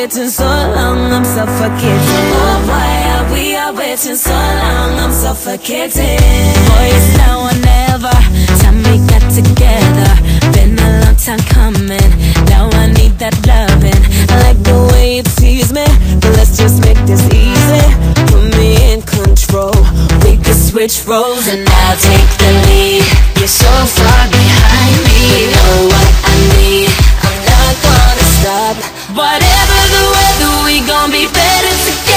waiting so long, I'm suffocating. Oh, why are we waiting so long, I'm suffocating. Boy, it's now or never, time we got together. Been a long time coming, now I need that loving. I like the way you tease me, but let's just make this easy. Put me in control, we could switch roles and I'll take the lead. You're so far behind me, you know what I need. I'm not gonna stop. Whatever the weather, we gon' be better together.